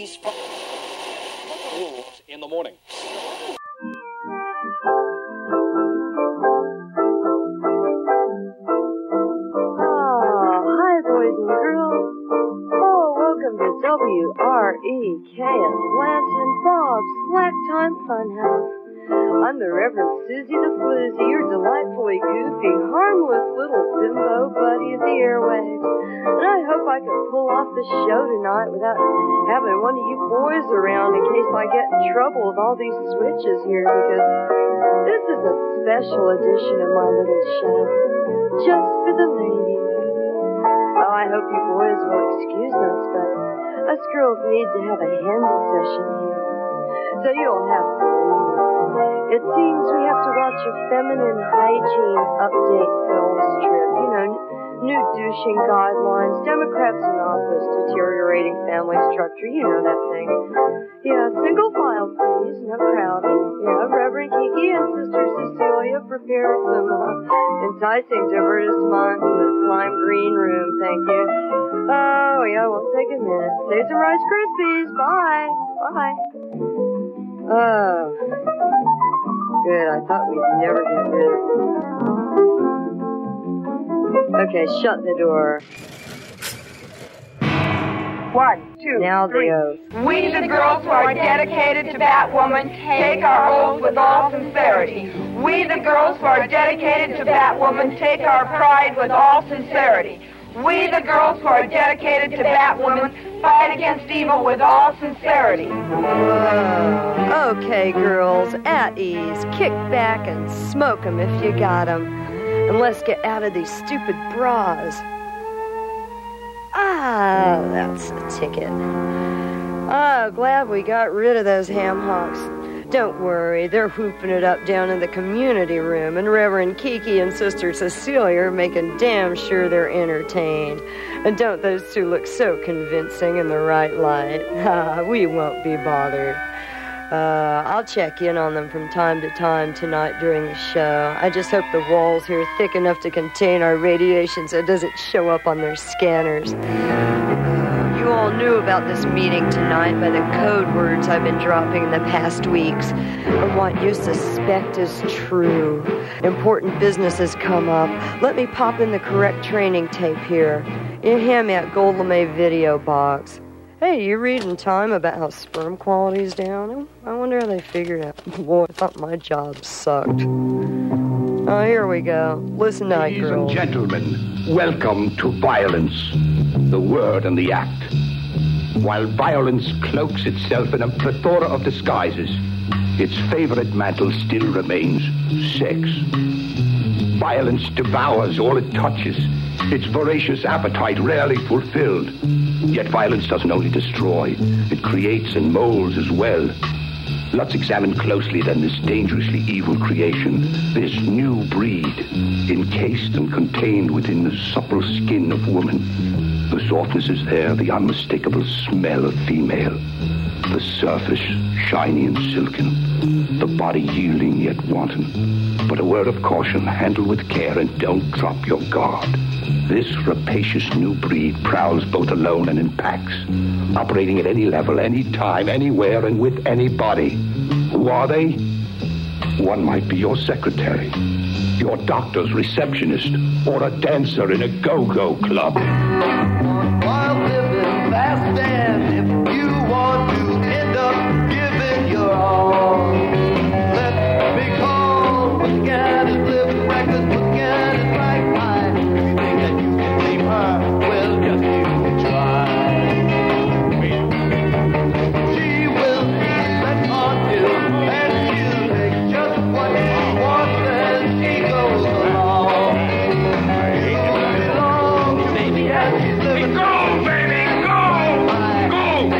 these rules in the morning. Hi, boys and girls. Welcome to WREK Atlanta and Bob's Slack Time Funhouse. I'm the Reverend Susie the Floozy, your delightfully goofy, harmless little bimbo buddy of the airwaves. And I hope I can pull off the show tonight without having one of you boys around in case I get in trouble with all these switches here, because this is a special edition of my little show, just for the ladies. Oh, I hope you boys will excuse us, but us girls need to have a hen session here, so you'll have to leave. It seems we have to watch a feminine hygiene update film strip. You know, new douching guidelines, Democrats in office, deteriorating family structure, you know that thing. Yeah, single file, please, no crowding. Yeah, Reverend Kiki and Sister Cecilia prepared some enticing divertisement in the slime green room, thank you. Oh, yeah, won't take a minute. Save some Rice Krispies. Bye. Bye. Oh. Good, I thought we'd never get rid of them. Okay, shut the door. 1, 2, now 3. The oath. We, the girls who are dedicated to Batwoman, take our oath with all sincerity. We, the girls who are dedicated to Batwoman, take our pride with all sincerity. We, the girls who are dedicated to Batwoman, fight against evil with all sincerity. Okay, girls, at ease. Kick back and smoke 'em if you got 'em. And let's get out of these stupid bras. Ah, that's the ticket. Oh, glad we got rid of those ham hocks. Don't worry, they're whooping it up down in the community room, and Reverend Kiki and Sister Cecilia are making damn sure they're entertained. And don't those two look so convincing in the right light? We won't be bothered. I'll check in on them from time to time tonight during the show. I just hope the walls here are thick enough to contain our radiation so it doesn't show up on their scanners. You all knew about this meeting tonight by the code words I've been dropping in the past weeks, and what you suspect is true. Important business has come up. Let me pop in the correct training tape here. You hand me that Gold LeMay video box. Hey, you reading Time about how sperm quality's down? I wonder how they figured out. Boy, I thought my job sucked. Oh, here we go. Listen night, girls. Ladies and gentlemen, welcome to violence, the word and the act. While violence cloaks itself in a plethora of disguises, its favorite mantle still remains sex. Violence devours all it touches, its voracious appetite rarely fulfilled. Yet violence doesn't only destroy, it creates and molds as well. Let's examine closely then this dangerously evil creation, this new breed, encased and contained within the supple skin of woman. The softness is there, the unmistakable smell of female. The surface, shiny and silken. The body yielding yet wanton. But a word of caution, handle with care and don't drop your guard. This rapacious new breed prowls both alone and in packs, operating at any level, any time, anywhere, and with anybody. Who are they? One might be your secretary, your doctor's receptionist, or a dancer in a go-go club. While living fast, and if you want to end up giving your all, let me call. Look at his lips, reckless, look at his right eye. You think that you can blame her? Well, just you try. She will be left on ill, and she'll take just what she wants as she goes along. Ain't gonna be long, baby, as she's living. Go, baby, go! Go!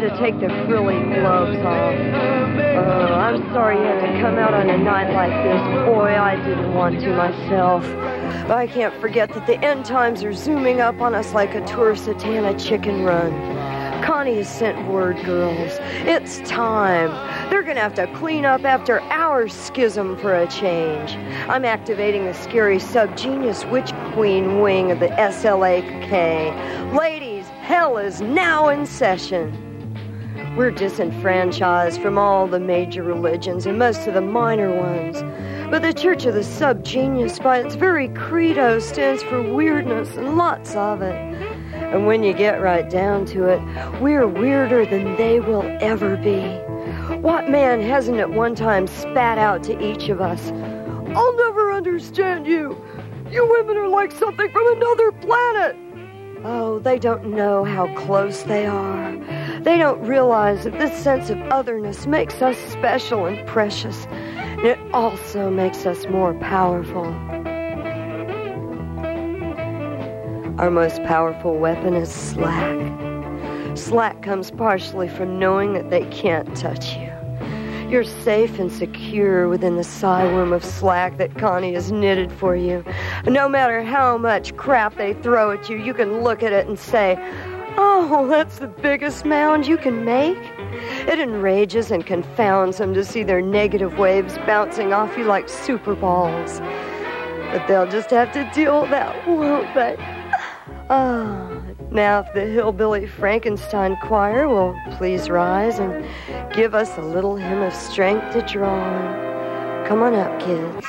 to take the frilly gloves off. Oh, I'm sorry you had to come out on a night like this. Boy, I didn't want to myself. But I can't forget that the end times are zooming up on us like a tour Satana chicken run. Connie has sent word, girls. It's time. They're going to have to clean up after our schism for a change. I'm activating the scary sub-genius witch queen wing of the SLAK. Ladies, hell is now in session. We're disenfranchised from all the major religions and most of the minor ones. But the Church of the Sub-Genius, by its very credo, stands for weirdness and lots of it. And when you get right down to it, we're weirder than they will ever be. What man hasn't at one time spat out to each of us, "I'll never understand you. You women are like something from another planet." Oh, they don't know how close they are. They don't realize that this sense of otherness makes us special and precious, and it also makes us more powerful. Our most powerful weapon is slack. Slack comes partially from knowing that they can't touch you. You're safe and secure within the sigh-worm of slack that Connie has knitted for you. No matter how much crap they throw at you, you can look at it and say, "Oh, that's the biggest mound you can make." It enrages and confounds them to see their negative waves bouncing off you like super balls. But they'll just have to deal with that, won't they? Ah, now if the Hillbilly Frankenstein Choir will please rise and give us a little hymn of strength to draw on. Come on up, kids.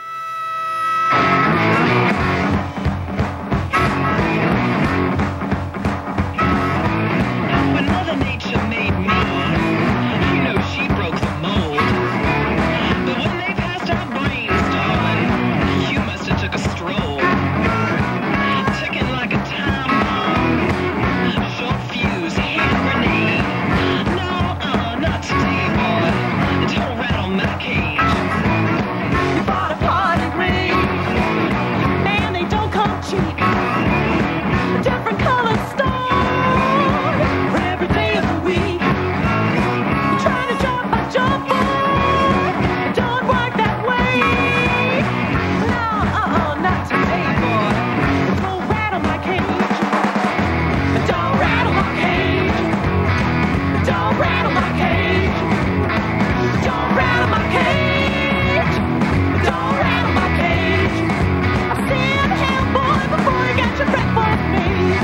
When Mother Nature made me, you know she broke the mold. But when they passed our brains, darling, you must have took a stroll. Ticking like a time bomb, short fuse, hand grenade. No, not today, boy. Don't rattle my cage. You bought a party ring, man, they don't come cheap. A different colored stone for every day of the week. You try to jump, I jump on. It don't work that way. No, not today, boy. Don't rattle my cage. Don't rattle my cage. Don't rattle my cage. Don't rattle my cage. Don't rattle my cage. I said, hell, boy, before you got your breakfast made.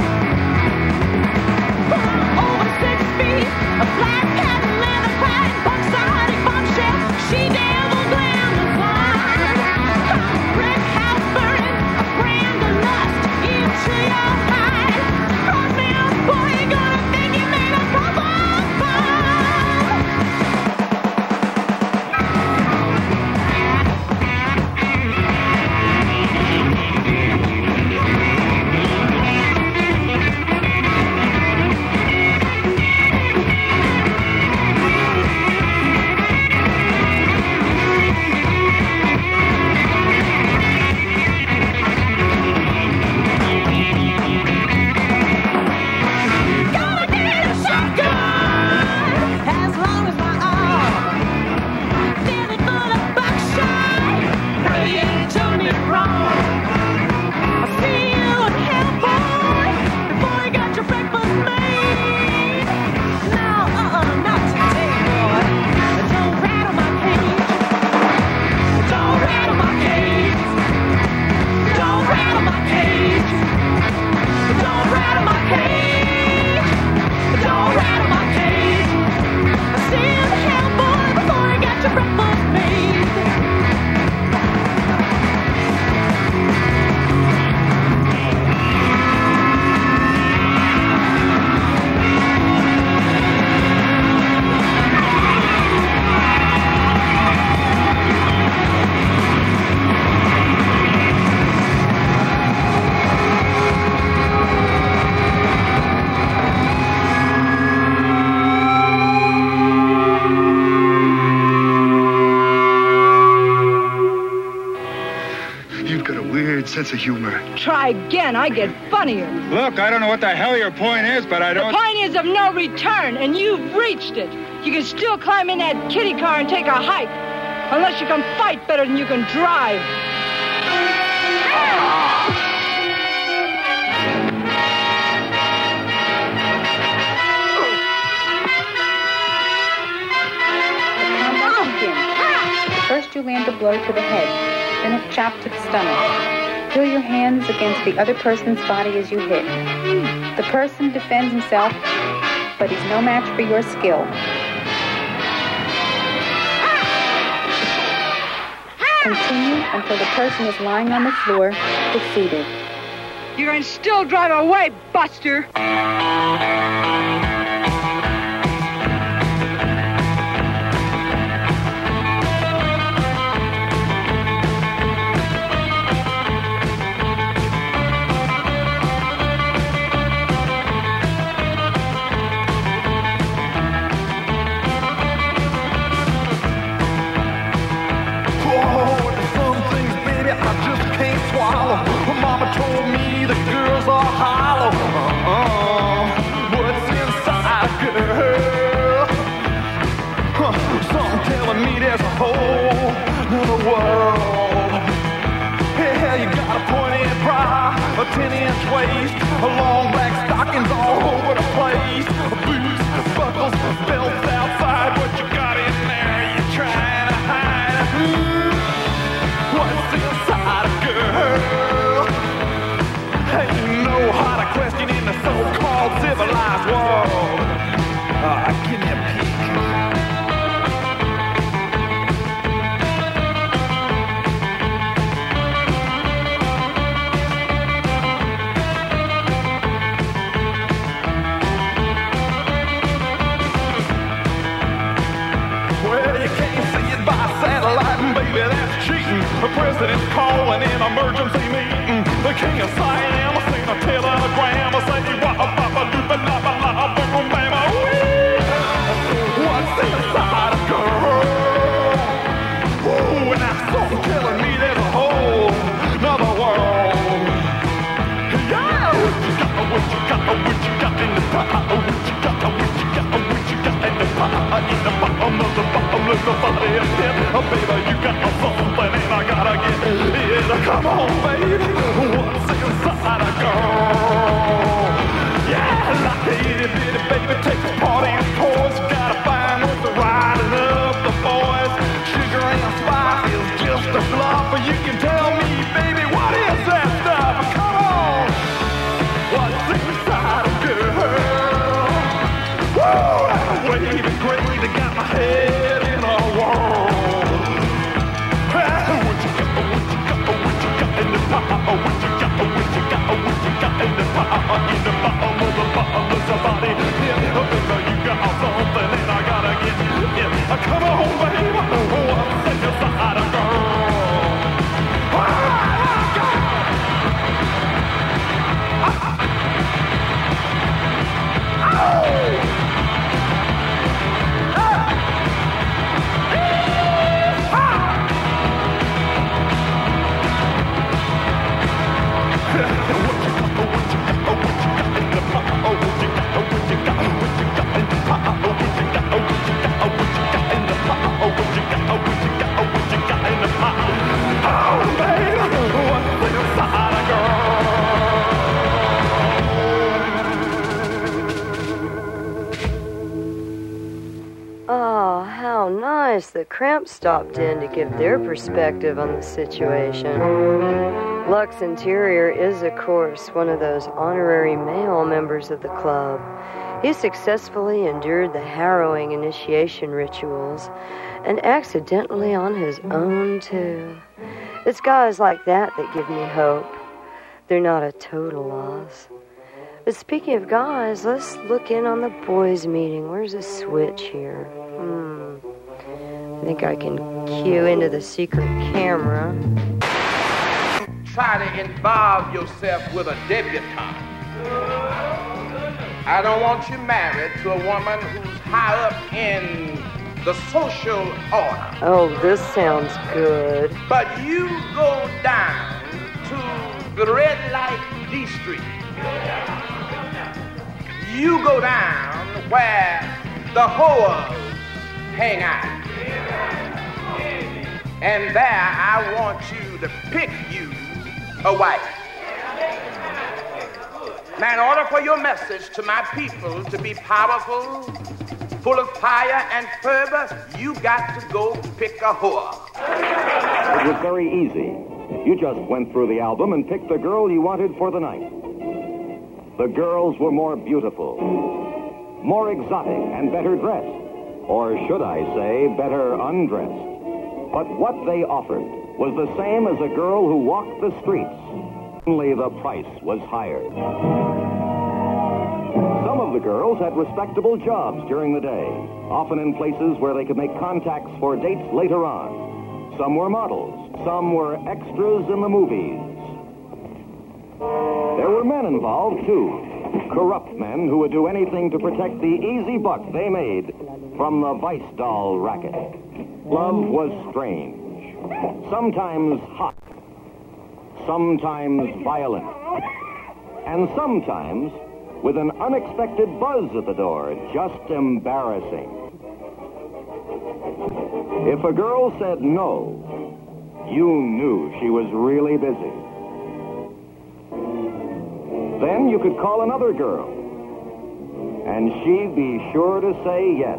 Over 6 feet, a black cat and leather clad, buckside bombshell, she devil glamazon. Brick house burning, a brand of lust into your hide. Cross me up, boy, you gonna think you made a proper fun. Gonna get a shotgun as long as my arm. Fill it full of buckshot. Pray you ain't doing it wrong. I'll see you in hell, boy, before you got your breakfast made. No, not today, boy. Don't rattle my cage. Don't rattle my cage. Don't rattle my cage. Don't rattle my cage. Don't rattle my cage. I see you in hell, boy, before you got your breakfast made. You've got a weird sense of humor. Try again, I get funnier. Look, I don't know what the hell your point is, but I The don't... point is of no return, and you've reached it. You can still climb in that kiddie car and take a hike, unless you can fight better than you can drive. First you land a blow to the head, then a chop to the stomach. Feel your hands against the other person's body as you hit. The person defends himself, but he's no match for your skill. Continue until the person is lying on the floor, defeated. You can still drive away, Buster. Mama told me the girls are hollow. What's inside a girl? Something telling me there's a whole nother world. Yeah, you got a pointed bra, a 10-inch waist, a long black stockings all over the place, boots, buckles, belts outside. What you got in there? You trying to hide? What's inside a girl? Ain't no harder question in the so-called civilized world. Give me a peek. Well, you can't see it by satellite, and baby, that's cheating. The president's calling an emergency meeting. The king of Siam seen a telegram. Say, boom, bam, what's inside a girl? Ooh, and that's something telling me there's a whole another world. Yeah, what you got in the pot? What you got in the pot? In the bottom of the bottomless body of pit. Baby, you got something and I gotta get it. Come on, baby, what's inside a girl? Yeah, like a itty bitty baby takes a party and toys. You gotta find what's the riding up the boys. Sugar and spice is just a bluff, but you can tell me, baby, what is that stuff? Come on, what's inside a girl? Woo, that wavy gravy got my head in a whirl. What you got in the pot? What you got in the pot? In the bottom of the bottomless body. Yeah, baby, you got something and I gotta get it. Come on, baby, what's inside a girl? Oh, how nice. The Cramps stopped in to give their perspective on the situation. Lux Interior is, of course, one of those honorary male members of the club. He successfully endured the harrowing initiation rituals and accidentally on his own, too. It's guys like that give me hope. They're not a total loss. But speaking of guys, let's look in on the boys' meeting. Where's a switch here? I think I can cue into the secret camera. Try to involve yourself with a debutante. I don't want you married to a woman who's high up in the social order. Oh, this sounds good. But you go down to the red light D Street. you go down where the whores hang out. And there I want you to pick you a wife. Now, in order for your message to my people to be powerful, full of fire and fervor, you got to go pick a whore. It was very easy. You just went through the album and picked the girl you wanted for the night. The girls were more beautiful, more exotic, and better dressed. Or should I say, better undressed. But what they offered was the same as a girl who walked the streets. Only the price was higher. Some of the girls had respectable jobs during the day, often in places where they could make contacts for dates later on. Some were models. Some were extras in the movies. There were men involved, too. Corrupt men who would do anything to protect the easy buck they made from the Vice doll racket. Love was strange. Sometimes hot. Sometimes violent. And sometimes with an unexpected buzz at the door, just embarrassing. If a girl said no, you knew she was really busy. Then you could call another girl, and she'd be sure to say yes.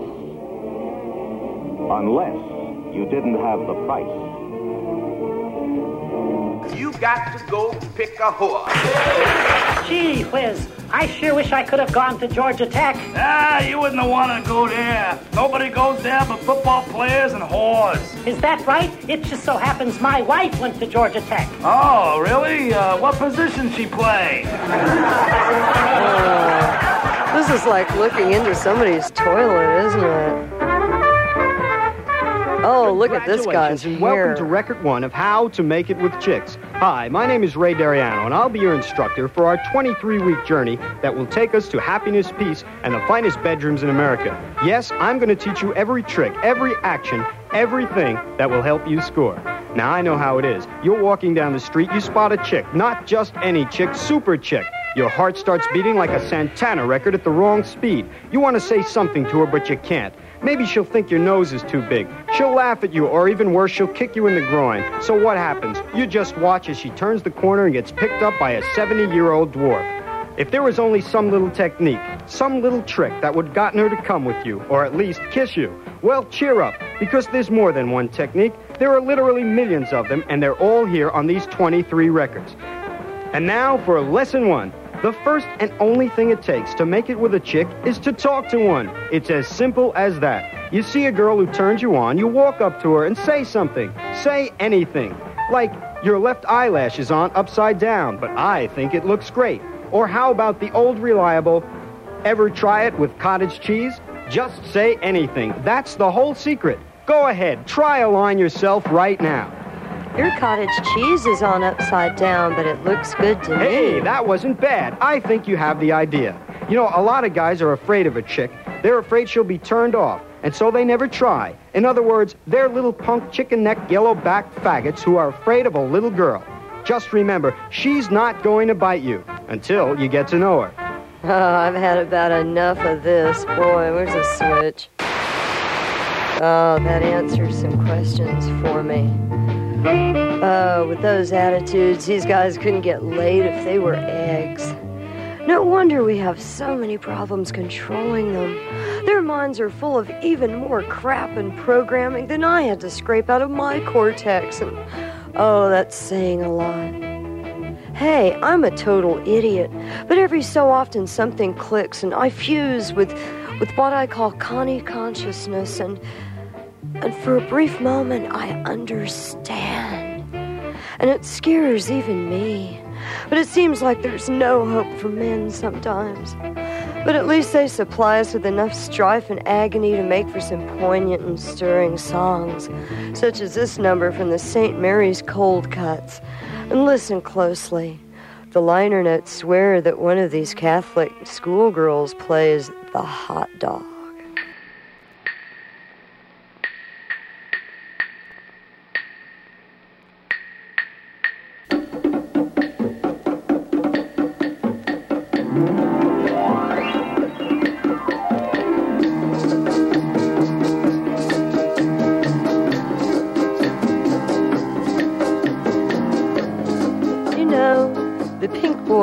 Unless you didn't have the price. You got to go pick a whore. Gee whiz, I sure wish I could have gone to Georgia Tech. Ah, you wouldn't have wanted to go there. Nobody goes there but football players and whores. Is that right? It just so happens my wife went to Georgia Tech. Oh, really? What position she play? This is like looking into somebody's toilet, isn't it? Oh, look at this guy's hair. Welcome to Record 1 of How to Make It with Chicks. Hi, my name is Ray Dariano, and I'll be your instructor for our 23-week journey that will take us to happiness, peace, and the finest bedrooms in America. Yes, I'm going to teach you every trick, every action, everything that will help you score. Now, I know how it is. You're walking down the street, you spot a chick. Not just any chick, super chick. Your heart starts beating like a Santana record at the wrong speed. You want to say something to her, but you can't. Maybe she'll think your nose is too big. She'll laugh at you, or even worse, she'll kick you in the groin. So what happens? You just watch as she turns the corner and gets picked up by a 70-year-old dwarf. If there was only some little technique, some little trick that would gotten her to come with you, or at least kiss you, well, cheer up, because there's more than one technique. There are literally millions of them, and they're all here on these 23 records. And now for lesson 1. The first and only thing it takes to make it with a chick is to talk to one. It's as simple as that. You see a girl who turns you on, you walk up to her and say something. Say anything. Like, your left eyelash is on upside down, but I think it looks great. Or how about the old reliable, ever try it with cottage cheese? Just say anything. That's the whole secret. Go ahead, try a line yourself right now. Your cottage cheese is on upside down, but it looks good to me. Hey, that wasn't bad. I think you have the idea. You know, a lot of guys are afraid of a chick. They're afraid she'll be turned off, and so they never try. In other words, they're little punk chicken-neck, yellow-backed faggots who are afraid of a little girl. Just remember, she's not going to bite you until you get to know her. Oh, I've had about enough of this. Boy, where's the switch? Oh, that answers some questions for me. With those attitudes, these guys couldn't get laid if they were eggs. No wonder we have so many problems controlling them. Their minds are full of even more crap and programming than I had to scrape out of my cortex. And, oh, that's saying a lot. Hey, I'm a total idiot, but every so often something clicks and I fuse with what I call Connie consciousness, and for a brief moment I understand. And it scares even me. But it seems like there's no hope for men sometimes. But at least they supply us with enough strife and agony to make for some poignant and stirring songs, such as this number from the St. Mary's Cold Cuts. And listen closely. The liner notes swear that one of these Catholic schoolgirls plays the hot dog.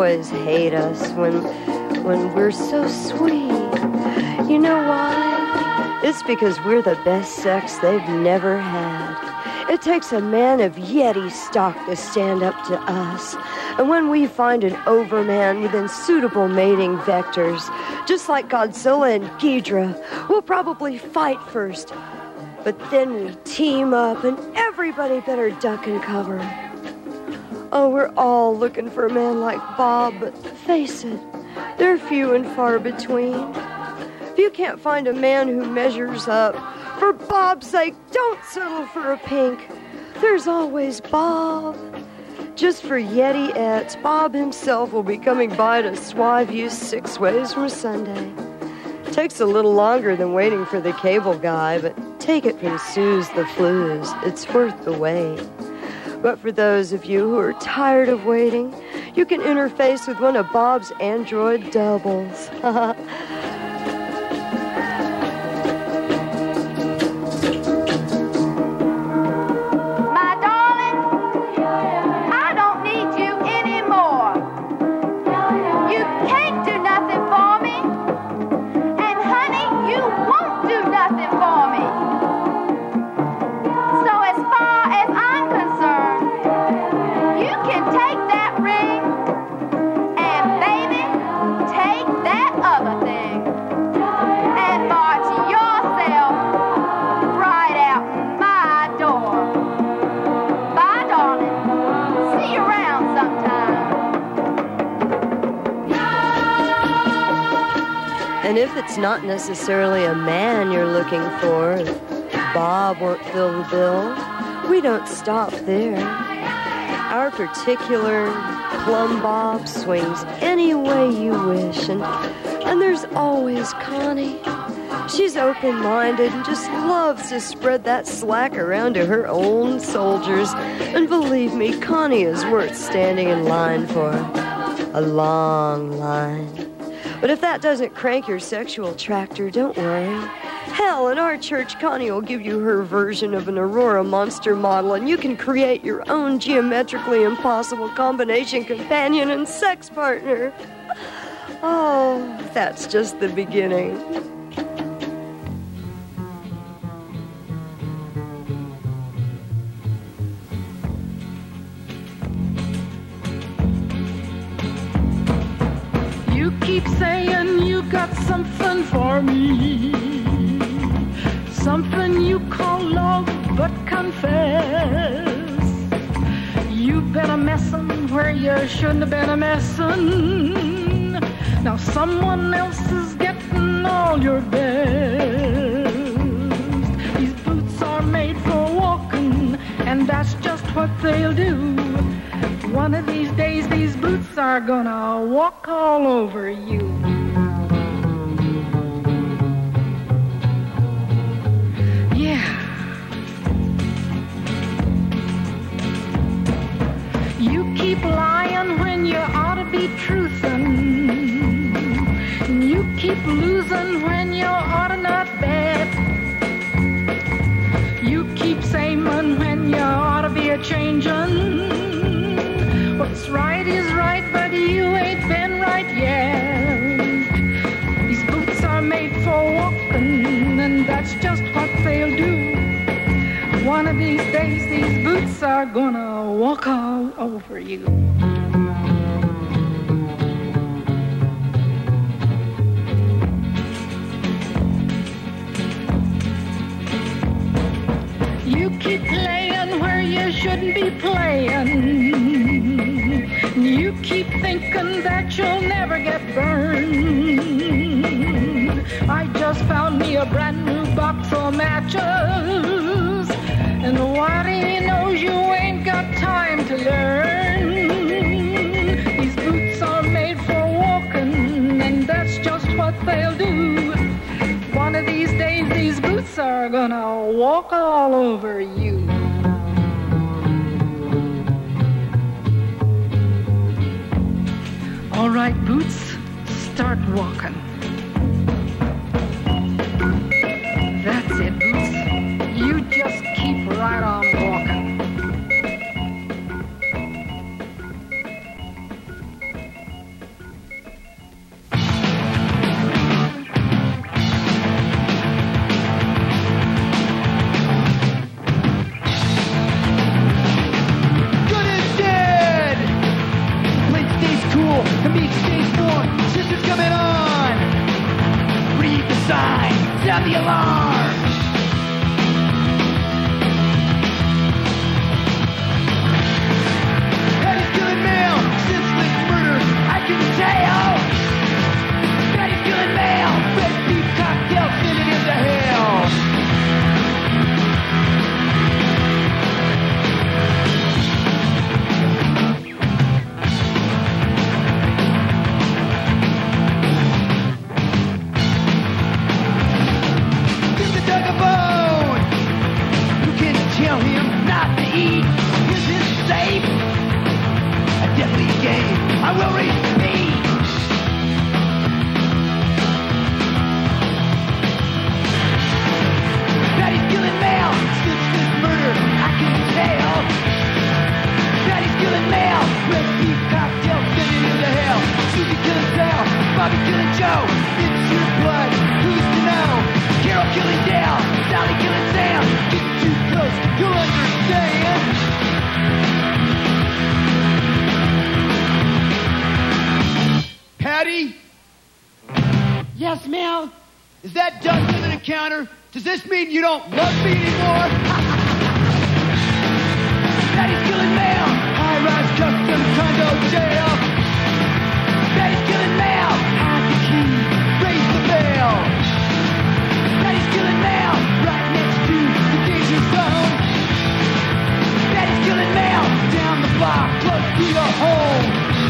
boys hate us when we're so sweet. You know why? It's because we're the best sex they've never had. It takes a man of Yeti stock to stand up to us. And when we find an overman within suitable mating vectors, just like Godzilla and Ghidra, we'll probably fight first. But then we team up and everybody better duck and cover. Oh, we're all looking for a man like Bob, but face it, they're few and far between. If you can't find a man who measures up, for Bob's sake, don't settle for a pink. There's always Bob. Just for Yeti-ettes, Bob himself will be coming by to swive you 6 ways from Sunday. Takes a little longer than waiting for the cable guy, but take it from Suze the Flues. It's worth the wait. But for those of you who are tired of waiting, you can interface with one of Bob's android doubles. And if it's not necessarily a man you're looking for, if Bob won't fill the bill, we don't stop there. Our particular plum Bob swings any way you wish, and there's always Connie. She's open-minded and just loves to spread that slack around to her own soldiers. And believe me, Connie is worth standing in line for. A long line. But if that doesn't crank your sexual tractor, don't worry. Hell, in our church, Connie will give you her version of an Aurora Monster model, and you can create your own geometrically impossible combination companion and sex partner. Oh, that's just the beginning. You keep saying you got something for me, something you call love, but confess you've been a messin' where you shouldn't have been a messin'. Now someone else is getting all your best. These boots are made for walking, and that's just what they'll do. One of these days, these boots are gonna walk all over you. Yeah. You keep lying when you ought to be truthin'. You keep losing when you ought to not bet. You keep saying when you ought to be a-changin'. What's right is right, but you ain't been right yet. These boots are made for walking, and that's just what they'll do. One of these days, these boots are gonna walk all over you. You keep playing where you shouldn't be playing. You keep thinking that you'll never get burned. I just found me a brand new box of matches, and what he knows you ain't got time to learn. These boots are made for walking, and that's just what they'll do. One of these days, these boots are gonna walk all over you. All right, boots, start walking. That's it, boots. You just keep right on walking. Yes, ma'am. Is that done to the counter? Does this mean you don't love me anymore? Daddy's killing mail. High-rise custom condo jail. Daddy's killing mail. Hide the key. Raise the veil. Daddy's killing mail. Right next to the danger zone. Daddy's killing mail. Down the block, close to your home.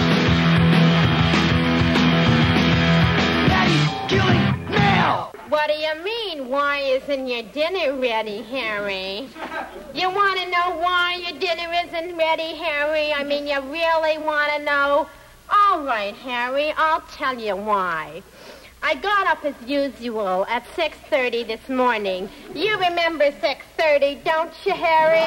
Daddy's killing mail. What do you mean, why isn't your dinner ready, Harry? You want to know why your dinner isn't ready, Harry? I mean, you really want to know? All right, Harry, I'll tell you why. I got up as usual at 6:30 this morning. You remember 6:30, don't you, Harry?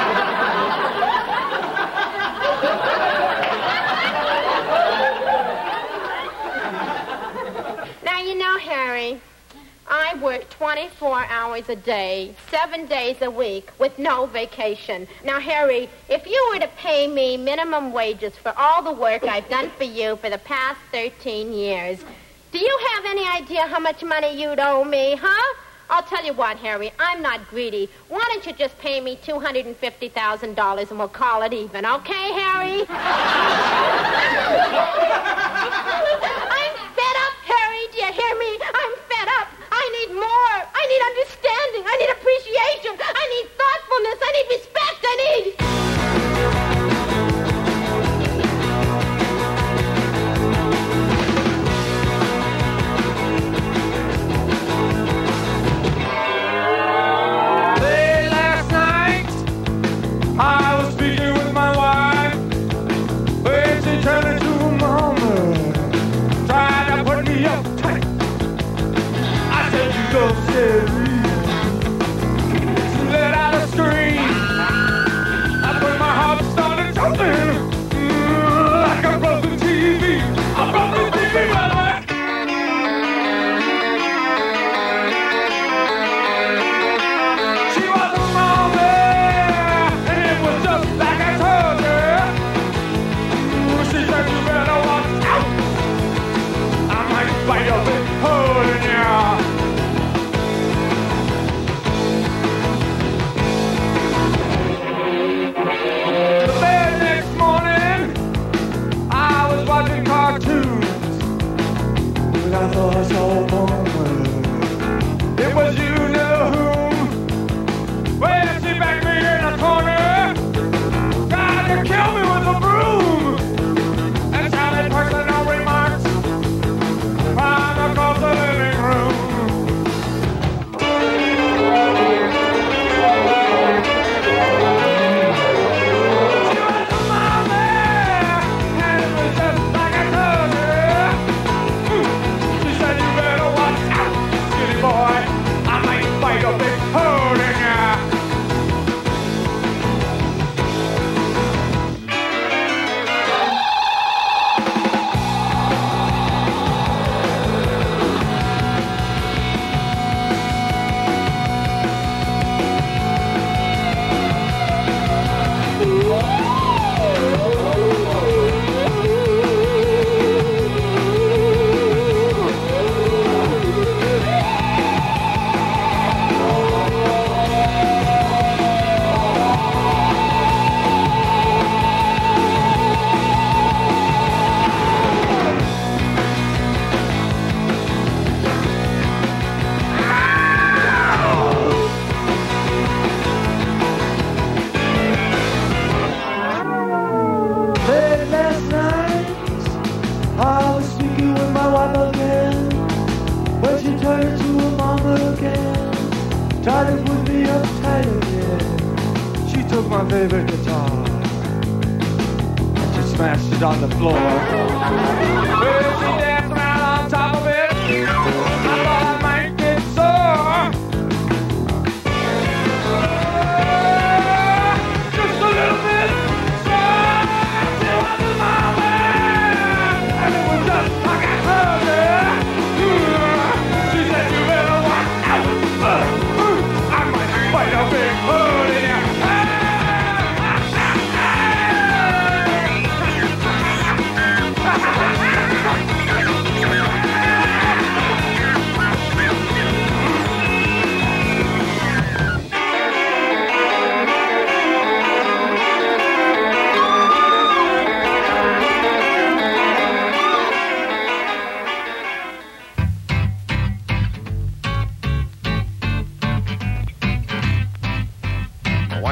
Now, you know, Harry, I work 24 hours a day, 7 days a week, with no vacation. Now, Harry, if you were to pay me minimum wages for all the work I've done for you for the past 13 years, do you have any idea how much money you'd owe me, huh? I'll tell you what, Harry, I'm not greedy. Why don't you just pay me $250,000 and we'll call it even, okay, Harry? I'm fed up, Harry. Do you hear me? I'm fed up. I need more. I need understanding. I need appreciation. I need thoughtfulness. I need respect. I need... Late last night, I was speaking with my wife. When she turned into a mama, tried to put me up tight. I said, you go steady. She let out a scream. That's when my heart started jumping. Like a broken TV. A broken TV, by the way. She was a mama, and it was just like I told her. She said, you better watch out. I might bite your big hole in ya. The very next morning, I was watching cartoons. But I thought I saw a woman. It was you know whom. Well, she backed me in a corner, tried to kill me with a broom, and shouted personal remarks from across the living room. She was a mama, and it was just like I told her. She said, you better watch out, silly boy. I might bite a big hole in ya. Late last night, I was speaking with my wife again. When she turned into a mama again, tried to put me uptight again. She took my favorite guitar and she smashed it on the floor. Well, she danced around on top of it. I thought I might get sore. Just a little bit.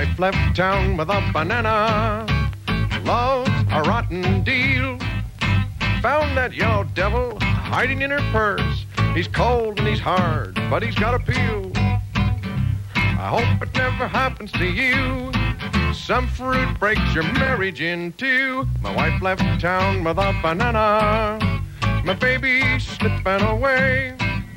wife left town with a banana. Love's a rotten deal. Found that yellow devil hiding in her purse. He's cold and he's hard, but he's got appeal. I hope it never happens to you. Some fruit breaks your marriage in two. My wife left town with a banana. My baby slipping away.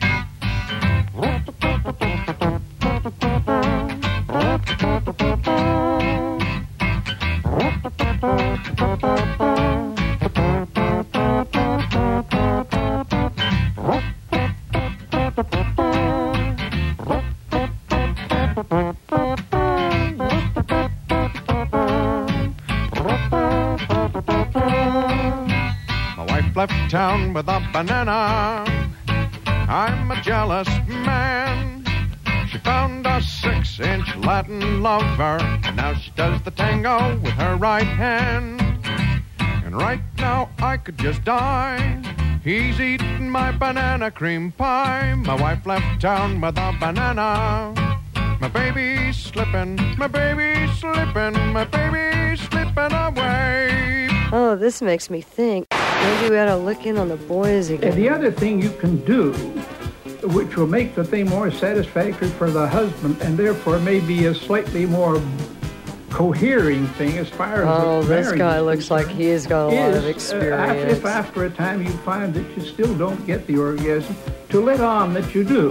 Left town with a banana. I'm a jealous man. She found a 6-inch Latin lover, and now she does the tango with her right hand. And right now I could just die. He's eating my banana cream pie. My wife left town with a banana. My baby's slipping, my baby's slipping, my baby's slipping away. Oh, this makes me think. Maybe we ought to look in on the boys again. And the other thing you can do, which will make the thing more satisfactory for the husband, and therefore maybe a slightly more cohering thing as far as this guy looks like he's got a lot of experience. If after a time you find that you still don't get the orgasm, to let on that you do.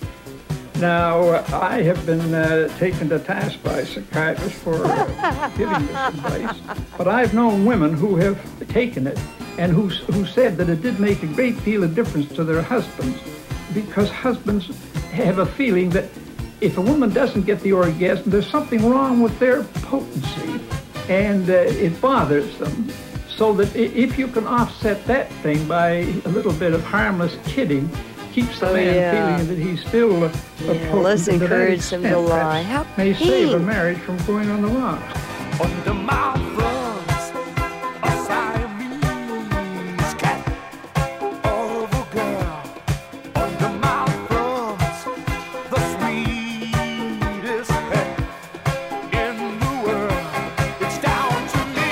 Now, I have been taken to task by psychiatrists for giving this advice, but I've known women who have taken it and who said that it did make a great deal of difference to their husbands, because husbands have a feeling that if a woman doesn't get the orgasm, there's something wrong with their potency, and it bothers them. So that if you can offset that thing by a little bit of harmless kidding, keeps the man feeling that he's still a potent. Let's encourage him to lie. How may save a marriage from going on the rocks. Under my thumbs, a Siamese cat of a girl. Under my thumbs, the sweetest pet in the world. It's down to me.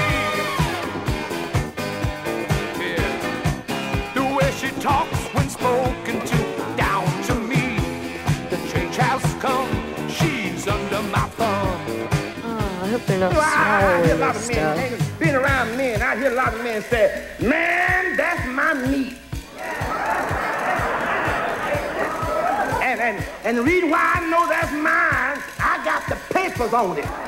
Yeah. The way she talks when spoken to, down to me. The change has come. She's under my thumb. I hope they're not swallowing this stuff. Been around men, I hear a lot of men say, man, that's my meat. And the reason why I know that's mine, I got the papers on it.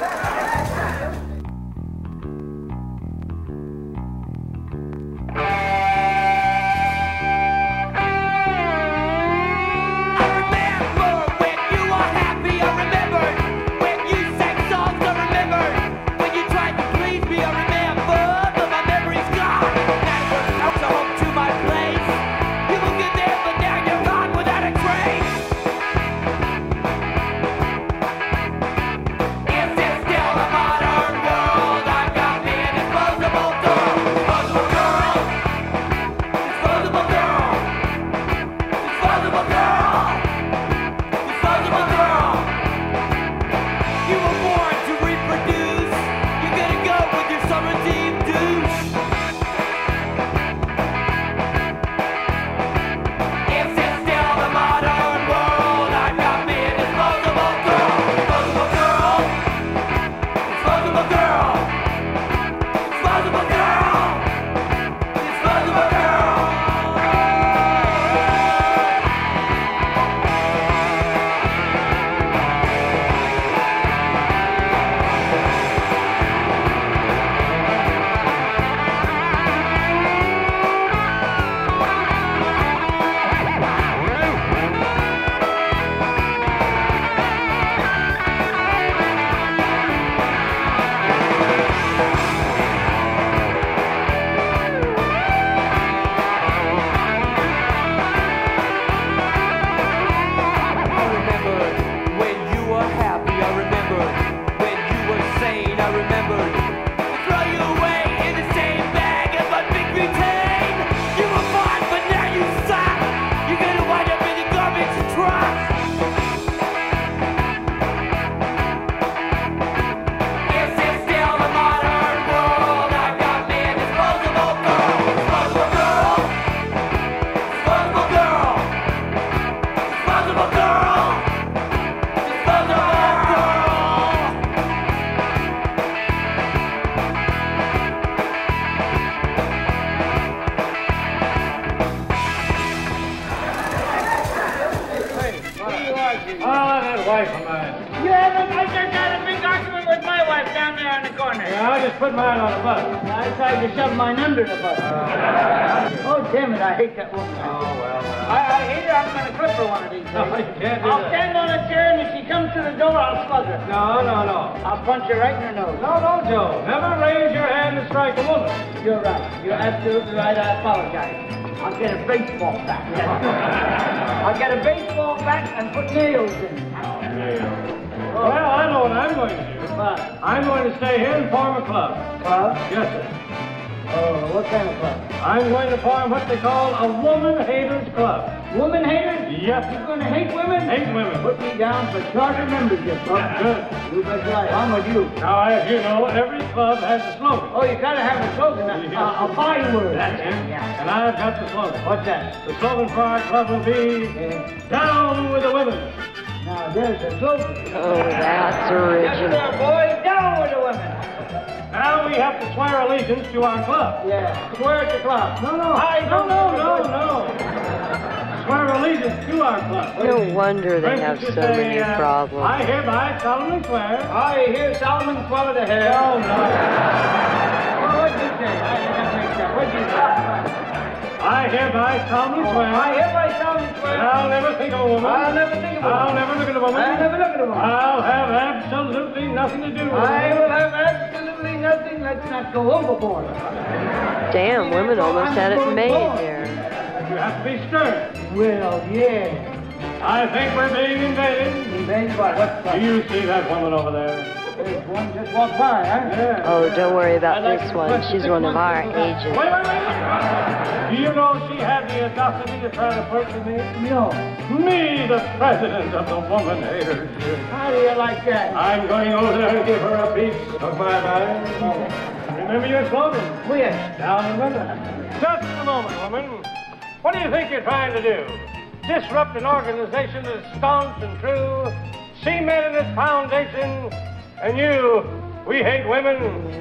Still wife of mine. You haven't? I just had a big argument with my wife down there in the corner. Yeah, I just put mine on the bus. I tried to shove mine under the bus. Oh, damn it, I hate that woman. Oh, well. I hate her. I'm going to clip her one of these days. No, you can't do I'll that. stand on a chair, and if she comes to the door, I'll slug her. No. I'll punch her right in her nose. No, Joe. Never raise your hand to strike a woman. You're right. You're absolutely right. I apologize. I'll get a baseball bat. I'll get a baseball bat and put nails in it. Well, I know what I'm going to do. What? I'm going to stay here and form a club. Club? Yes, sir. Oh, what kind of club? I'm going to form what they call a woman haters club. Woman haters? Yes. You're going to hate women? Hate women. Put me down for charter membership. Good. You bet right. I'm with you. Now, as you know, every club has a slogan. Oh, you got to have a slogan. A byword. That's it. Yeah. And I've got the slogan. What's that? The slogan for our club will be, Down with the women. Now, there's a slogan. Oh, that's original. Yes, sir, boys. Down with the women. Now we have to swear allegiance to our club. Yeah. Swear at the club. No. No. Swear allegiance to our club. No wonder they have so many problems. I hereby solemnly swear. I hear Solomon swallow the hair. Oh, no. Well, what'd you say? I didn't make that. What'd you say? I hereby solemnly swear. I hereby solemnly swear. I'll never think of a woman. I'll never think of a woman. I'll never look at a woman. I'll never look at a woman. I'll have absolutely nothing to do with I her. will have absolutely nothing. Let's not go overboard. Damn, women almost had it made there. You have to be stern. Well, yeah. I think we're being invaded. Invaded what? What's that? Do you see that woman over there? There's one just walked by, huh? Yeah. Oh, don't worry about this one. She's one of our agents. Wait. Do you know she had the audacity to try to flirt with me? No. Me, the president of the woman haters. How do you like that? I'm going over there and give her a piece of my mind. Remember your slogan? Yes. Down the women. Just a moment, woman. What do you think you're trying to do? Disrupt an organization that is staunch and true, cemented its foundation, and you, we hate women.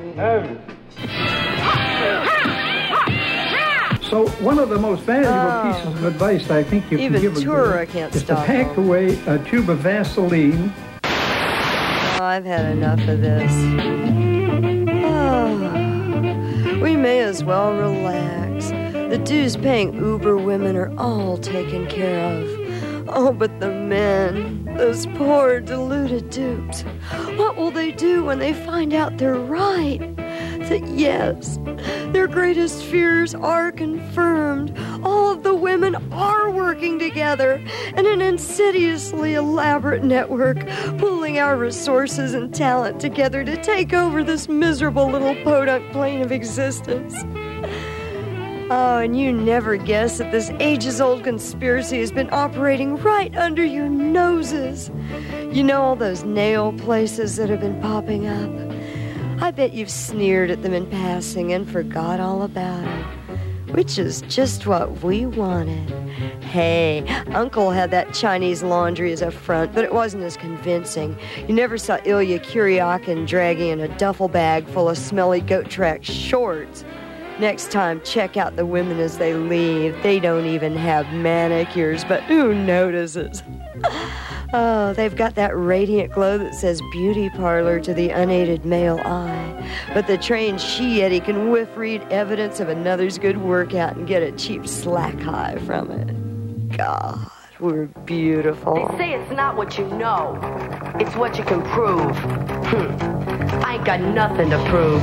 So one of the most valuable pieces of advice I think you can give a girl is to pack away a tube of Vaseline. Oh, I've had enough of this. Oh, we may as well relax. The dues paying Uber women are all taken care of. Oh, but the men, those poor deluded dupes, what will they do when they find out they're right? That yes, their greatest fears are confirmed. All of the women are working together in an insidiously elaborate network, pooling our resources and talent together to take over this miserable little podunk plane of existence. Oh, and you never guess that this ages-old conspiracy has been operating right under your noses. You know all those nail places that have been popping up? I bet you've sneered at them in passing and forgot all about it, which is just what we wanted. Hey, Uncle had that Chinese laundry as a front, but it wasn't as convincing. You never saw Ilya Kuryakin dragging in a duffel bag full of smelly goat track shorts. Next time, check out the women as they leave. They don't even have manicures, but who notices? Oh, they've got that radiant glow that says beauty parlor to the unaided male eye. But the trained she-yeti can whiff-read evidence of another's good workout and get a cheap slack high from it. God, we're beautiful. They say it's not what you know, it's what you can prove. I ain't got nothing to prove.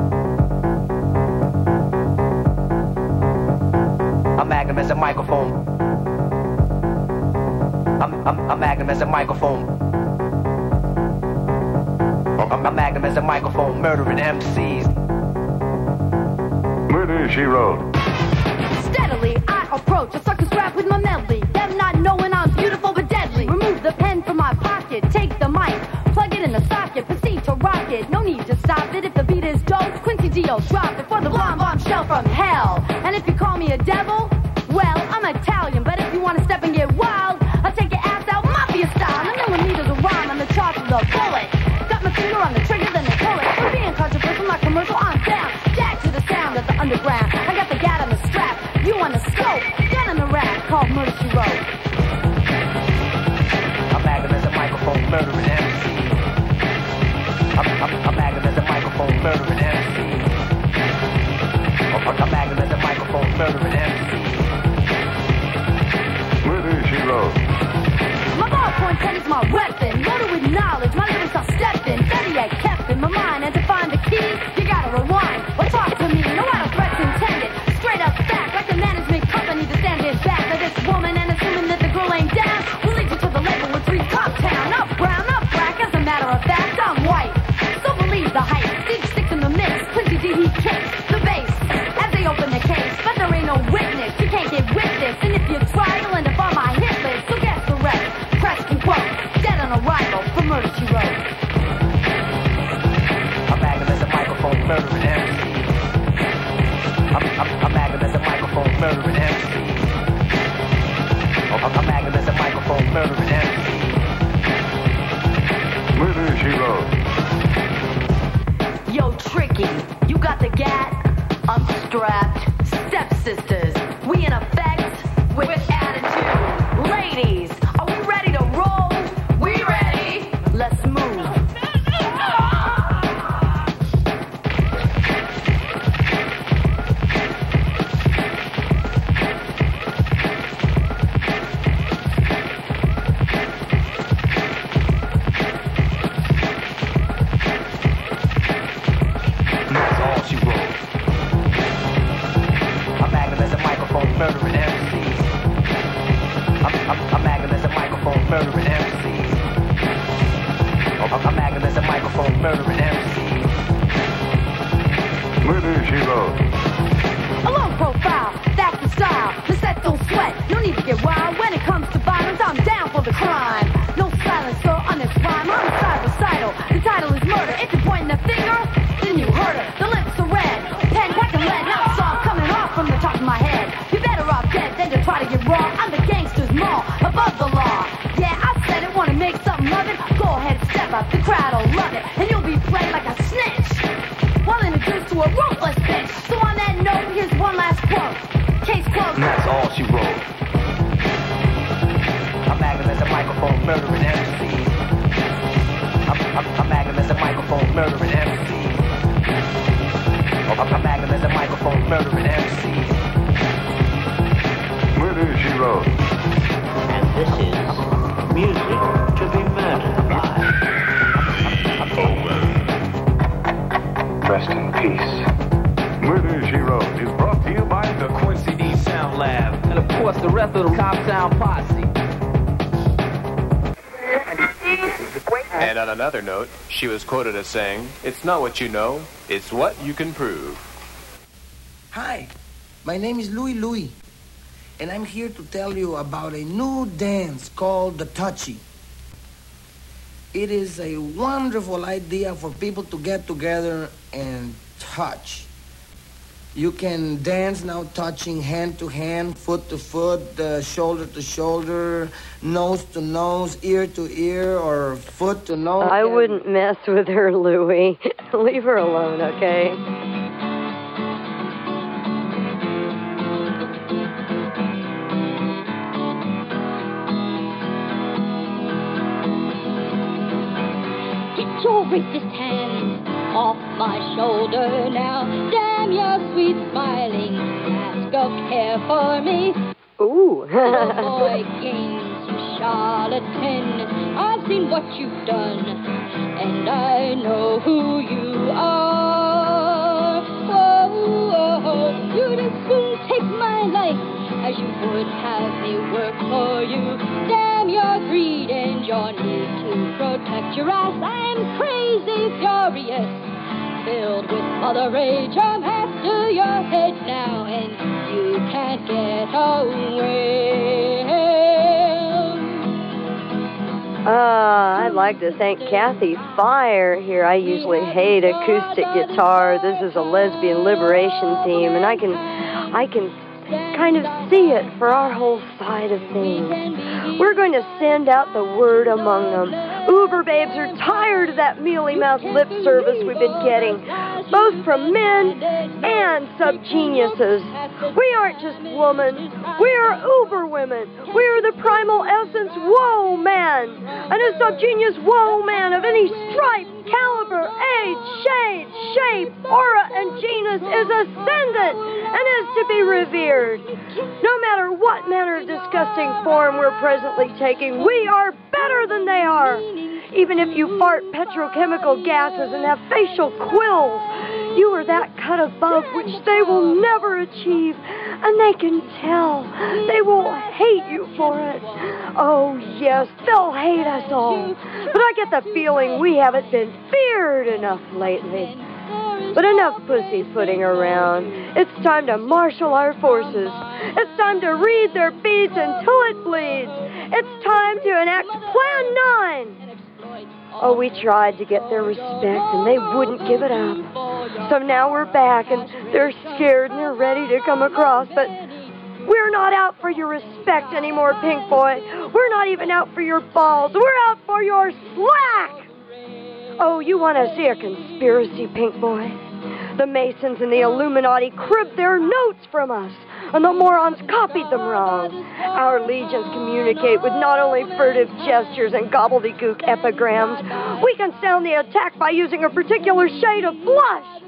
I'm Magnum as a microphone. I'm Magnum as a microphone. I'm Magnum as a microphone, murdering MCs. Murder, she wrote. Steadily, I approach a sucker's rap with my melody. Them not knowing I'm beautiful but deadly. Remove the pen from my pocket, take the mic, plug it in the socket, proceed to rock it. No need to stop it if the beat is dope. Quincy Dio dropped it for the bombshell from hell. And if you call me a devil, well, I'm Italian, but if you want to step and get wild, I'll take your ass out mafia style. The millimeters of rhyme on the charts with a bullet. Got my finger on the trigger, then they pull it. For being controversial, my commercial, I'm down. Jack to the sound of the underground. I got the gat on the strap, you on the scope. Gun on the rap, called Murder, She Wrote. I'm Magnum as a microphone, murdering MC. I'm Magnum as a microphone murdering MC. I'm Magnum as a microphone murdering MC. Murder, she wrote. My ballpoint pen is my weapon, loaded with knowledge. My lyrics are stepping, steady at kept in my mind. And to find the key, you gotta rewind or talk to me. No matter threats intended, straight up fact, like the management company to stand his back for this woman and assuming that the girl ain't down. We'll lead you to the label with 3 Cop Town. Not brown, not black, as a matter of fact, I'm white. So believe the hype, deep sticks in the mix. Quincy D, he kicks the bass as they open the case. But there ain't no witness, you can't get with this. And if you try, you'll end up on my hit list. So guess the rest, press and quote, dead on arrival for Murder, She Wrote. I'm Magnum as a microphone murdering MC. I'm Magnum as a microphone murdering MC. I'm Magnum as a microphone murdering MC. Murder, she wrote. Yo, Tricky, you got the gat? I'm strapped. Stepsisters, we in effect with attitude. Ladies, are we ready to roll? We ready. Let's move. Murdering MCs. I'm Magnum as a microphone murdering MCs. I'm Magnum as a microphone murdering MCs. Murder, she wrote. A low profile, that's the style. The set don't sweat, no need to get wild. When it comes to violence, I'm down for the crime. No silence, sir, on this rhyme. I'm a recital. The title is murder. If you're pointing the finger, then you heard her. The lips are red, pen packed and lead. Now song coming off from the top of my head. You better off dead than to try to get raw. I'm the gangster's maw, above the law. Yeah, I said it, wanna make something of it? Go ahead, step up, the crowd'll love it. And you'll be played like a snitch while introduced to a ruthless bitch. So on that note, here's one last quote. Case closed. And that's all she wrote. I'm Magnum as a microphone murdering MCs. I'm Magnum as a microphone murdering MCs. I'm Magnum as a microphone murdering MCs. Murder, she wrote. And this is music to be murdered by. Rest in peace. Murder, she wrote is brought to you by the Quincy D Sound Lab. And of course the rest of the Cop Town Posse. And on another note, she was quoted as saying, "It's not what you know, it's what you can prove." Hi, my name is Louie, and I'm here to tell you about a new dance called the Touchy. It is a wonderful idea for people to get together and touch. You can dance now touching hand to hand, foot to foot, shoulder to shoulder, nose to nose, ear to ear, or foot to nose. I wouldn't mess with her, Louie. Leave her alone, okay? Get your rapist hands off my shoulder now. Damn your sweet smiling mask of care for me. Ooh. Boy games, you charlatan. I've seen what you've done, and I know who you are. Oh, you'd as soon take my life as you would have me work for you. Damn your greed and your need to protect your ass. I'm crazy, furious, filled with mother rage. I'm after your head now, and you can't get away. I'd like to thank Kathy Fire here. I usually hate acoustic guitar. This is a lesbian liberation theme, and I can kind of see it for our whole side of things. We're going to send out the word among them. Uber babes are tired of that mealy-mouthed lip service we've been getting. both from men and subgeniuses. We aren't just women. We are uber women. We are the primal essence woe man. And a subgenius woe man of any stripe, caliber, age, shade, shape, aura, and genus is ascendant and is to be revered. No matter what manner of disgusting form we're presently taking, we are better than they are. Even if you fart petrochemical gases and have facial quills, you are that cut above which they will never achieve, and they can tell. They will hate you for it. Oh, yes, they'll hate us all. But I get the feeling we haven't been feared enough lately. But enough pussyfooting around. It's time to marshal our forces. It's time to read their beads until it bleeds. It's time to enact Plan 9. Oh, we tried to get their respect, and they wouldn't give it up. So now we're back, and they're scared, and they're ready to come across. But we're not out for your respect anymore, Pink Boy. We're not even out for your balls. We're out for your slack. Oh, you want to see a conspiracy, Pink Boy? The Masons and the Illuminati cribbed their notes from us, and the morons copied them wrong. Our legions communicate with not only furtive gestures and gobbledygook epigrams, we can sound the attack by using a particular shade of blush.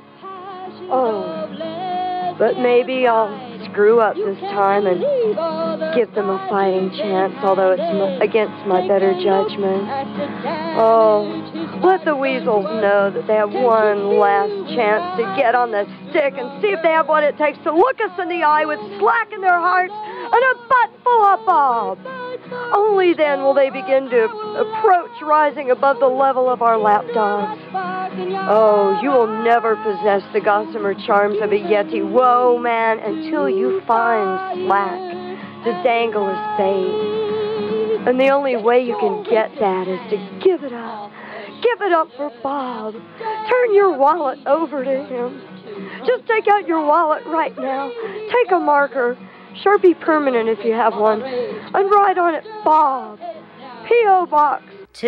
Oh, but maybe I'll screw up this time and give them a fighting chance, although it's against my better judgment. Oh, let the weasels know that they have one last chance to get on the stick and see if they have what it takes to look us in the eye with slack in their hearts and a butt full of bob. Only then will they begin to approach rising above the level of our lapdogs. Oh, you will never possess the gossamer charms of a Yeti woe man until you find slack to dangle as bait. And the only way you can get that is to give it up. Give it up for Bob. Turn your wallet over to him. Just take out your wallet right now. Take a marker, Sharpie Permanent if you have one, and write on it Bob, P.O. Box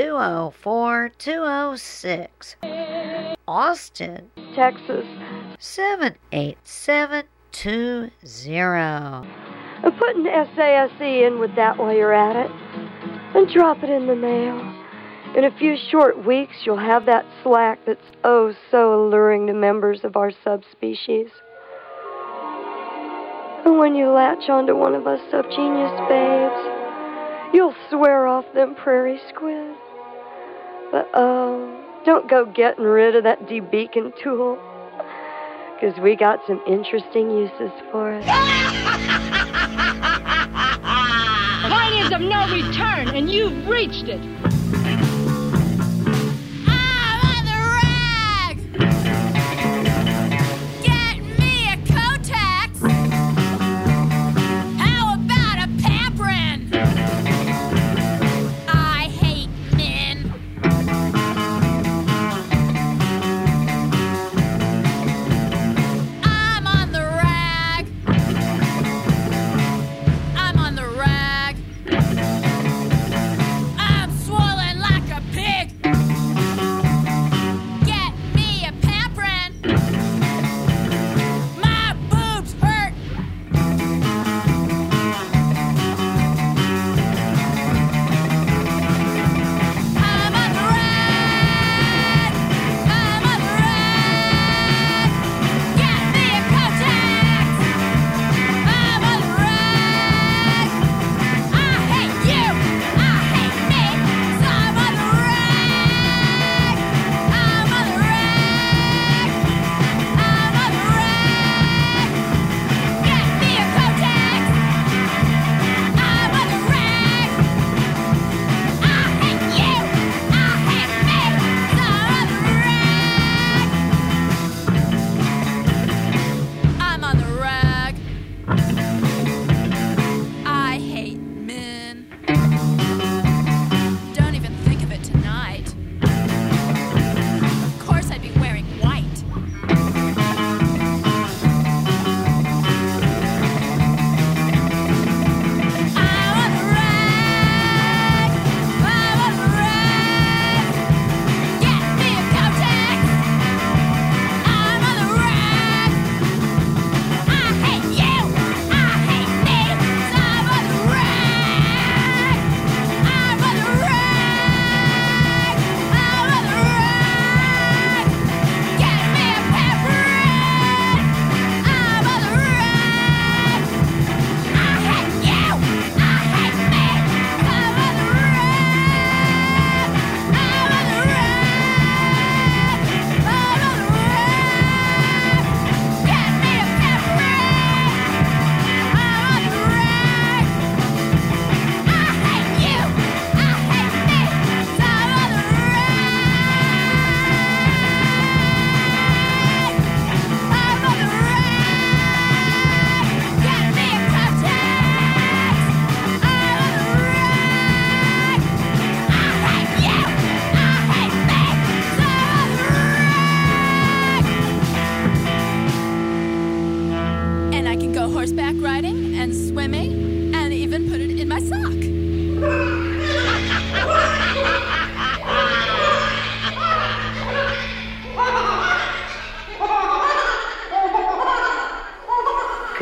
204-206, Austin, Texas 78720. And put an SASE in with that while you're at it, and drop it in the mail. In a few short weeks, you'll have that slack that's oh so alluring to members of our subspecies. And when you latch onto one of us subgenius babes, you'll swear off them prairie squid. But oh, don't go getting rid of that debeacon tool, because we got some interesting uses for it. Point is of no return, and you've reached it. I'm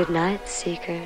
Good night, seekers.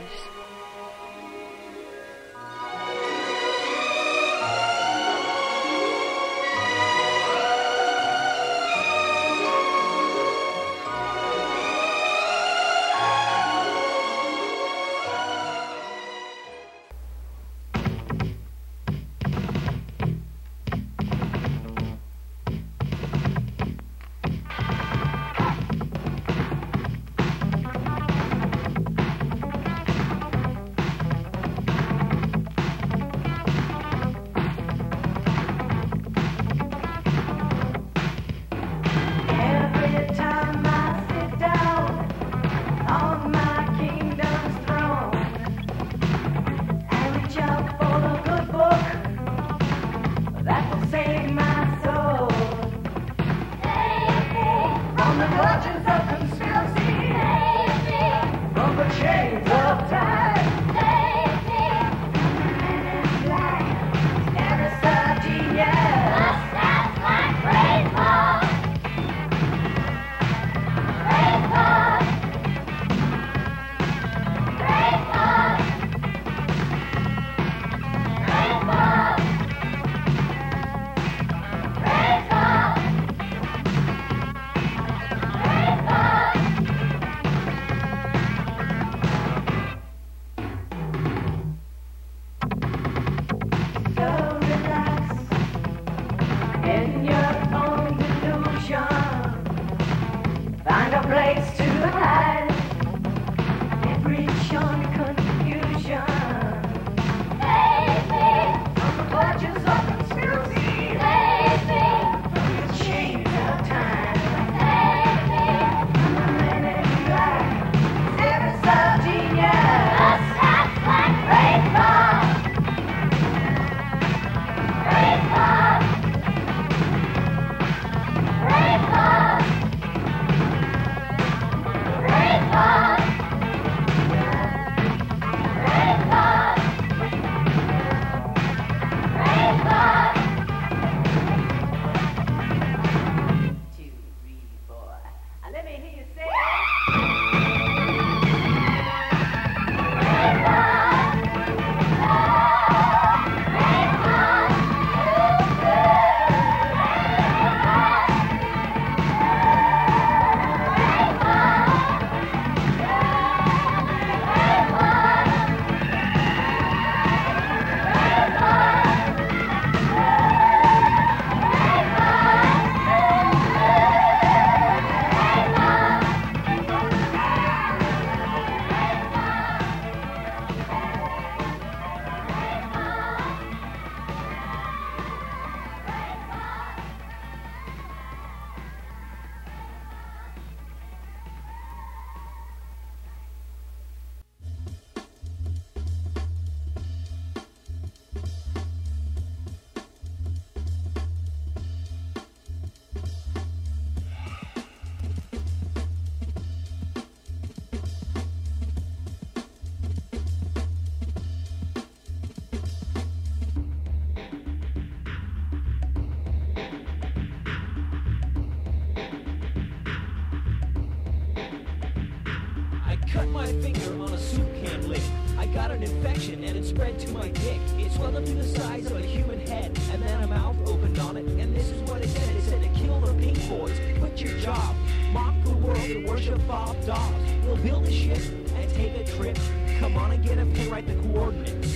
cut my finger on a soup can lid. I got an infection and it spread to my dick. It swelled up to the size of a human head, and then a mouth opened on it, and this is what it said. It said to kill the pink boys, quit your job, mock the world and worship Bob Dobbs. We'll build a ship and take a trip. Come on and get a pen, write the coordinates.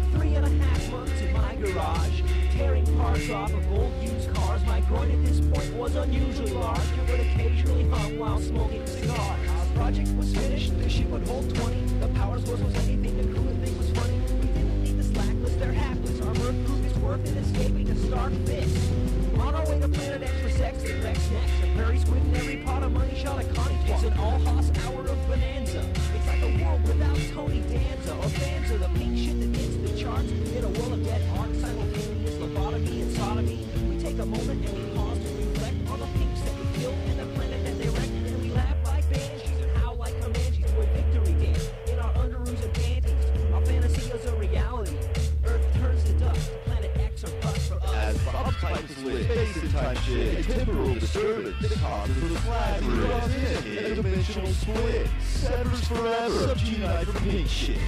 3.5 months in my garage, tearing parts off of old used cars. My groin at this point was unusually large. It would occasionally hum while smoking cigars. Our project was finished, the ship would hold 20. The power source was anything, the crew would think was funny. We didn't need the slackless, they're hapless. Our birth group is worth it, escaping to start this. On our way to Planet X for sex, and Rex next. A prairie squid in every pot of money shot at Connie. It's an all-hoss hour of bonanza. It's like a world without Tony Danza or Fanza. The pink shit that hits the charts in a world of dead art, simultaneous lobotomy and sodomy. We take a moment and we pause to reflect on the pinks that we killed and the planet that they wrecked. And we laugh like banshees and howl like Comanches to a victory dance in our underoos and panties. Our fantasy is a reality. Earth turns to dust. Planet X or bust for us. As Bob Titan's lid, face it tight. time shift. A temporal disturbance that causes a slide rip. A dimensional split. Severs forever. Sub-G-Night for pink shit.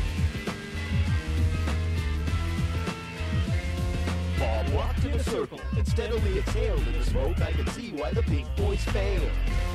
Bob walked in a circle and steadily exhaled in the smoke. I could see why the pink boys failed.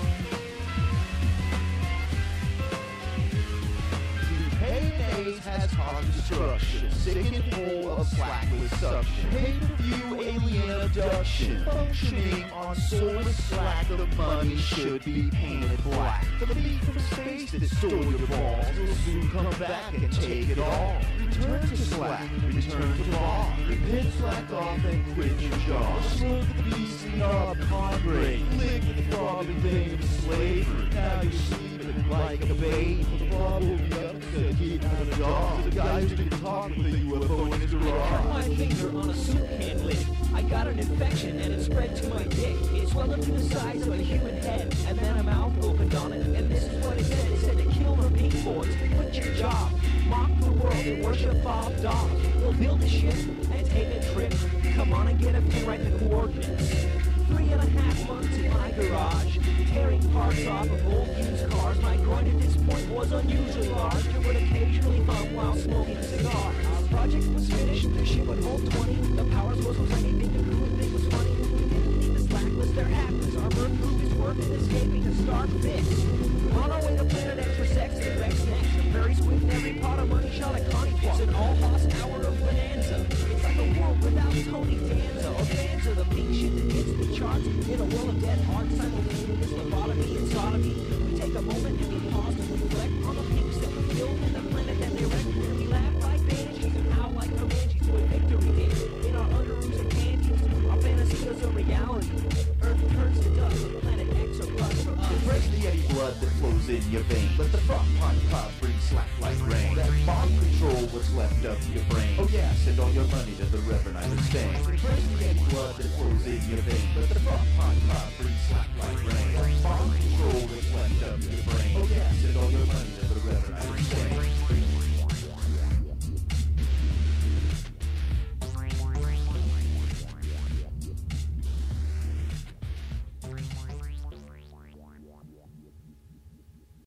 Haze has caused destruction, sickened full of slack with suction. Pay-per-view alien abduction, functioning on soulless slack. The money should be painted black. The beat from space that stole your balls will soon come back and take it all. Return to slack, return to ball. Repent slack off and quit your jaw. Slug the beast in your brain. Lick the throbbing thing of slavery. Now you're sleeping like a babe. The ball will be upset. Keep out of dog. The guy who's been talking with a UFO in his garage. I cut my finger on a soup can lid. I got an infection and it spread to my dick. It swelled up to the size of a human head. And then a mouth opened on it. And this is what it said. It said to kill the pink boys. Quit your job. Mock the world and worship Bob Dog. We'll build a ship and take a trip. Come on and get a pen, write the coordinates. 3.5 months in my garage, tearing parts off of old used cars. My groin at this point was unusually large. It would occasionally thump while smoking cigars. Our project was finished, the ship would hold 20. The power source was anything the crew would think was funny. We didn't need the slack list, there happens. Our bird group is worth it, escaping a star fix. On our way to planet X for sex and Rex next. The very swift, every pot of money shot at Connie It's an all-hoss hour of bonanza. It's like a world without Tony Danza or Danza, the pink shit that hits the charts. In a world of dead hearts, simultaneous lobotomy and sodomy. We take a moment and we pause to reflect on the pinks that we killed and the planet that they wrecked. And we laugh like banshees and howl like Comanches to a victory dance. In our underoos and panties, our fantasy is a reality. Earth turns to dust, planet X or bust for us. Embrace the eddy blood that flows in your veins. Let the front pond clouds bring slack like rain. Let bomb control what's left of your brain. Oh yeah, send all your money to the Reverend Ivan Stang. Embrace the eddy blood that flows in your veins. Let the front pond clouds